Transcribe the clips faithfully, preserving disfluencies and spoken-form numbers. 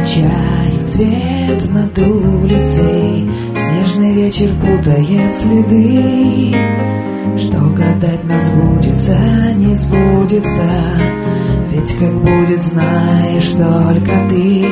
Встречаю цвет над улицей, снежный вечер путает следы. Что гадать нас сбудется, не сбудется, ведь как будет, знаешь только ты.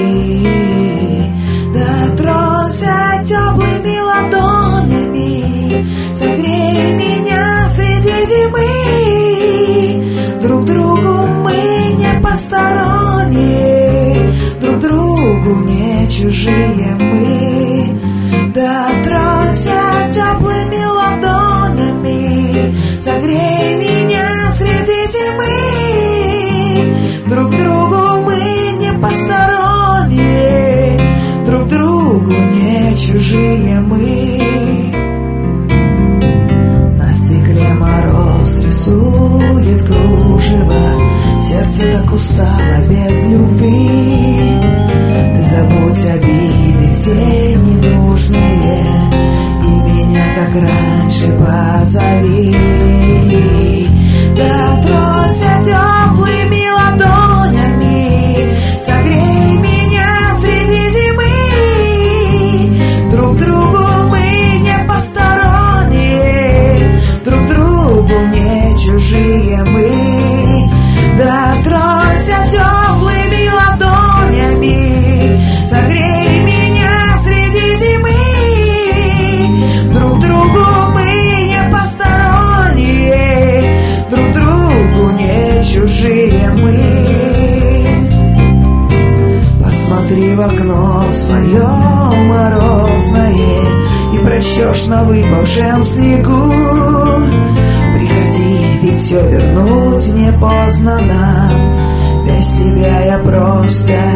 Дотронься теплыми ладонями, согрей меня среди зимы. Друг другу мы не посторонние, друг другу не чужие мы. Дотронься теплыми ладонями, согрей меня среди зимы. Друг другу мы не посторонние, друг другу не чужие мы. На стекле мороз рисует кружево, сердце так устало без любви. Ты забудь обиды все ненужные и меня, как раньше, позови. Дотронься теплыми ладонями, согрей меня среди зимы. Друг другу мы не посторонние, друг другу не чужие мы. Дотронься теплыми ладонями, согрей меня среди зимы. Друг другу мы не посторонние, друг другу не чужие мы. Посмотри в окно свое морозное и прочтешь на выпавшем снегу. Приходи, ведь все вернуть не поздно нам, без тебя я просто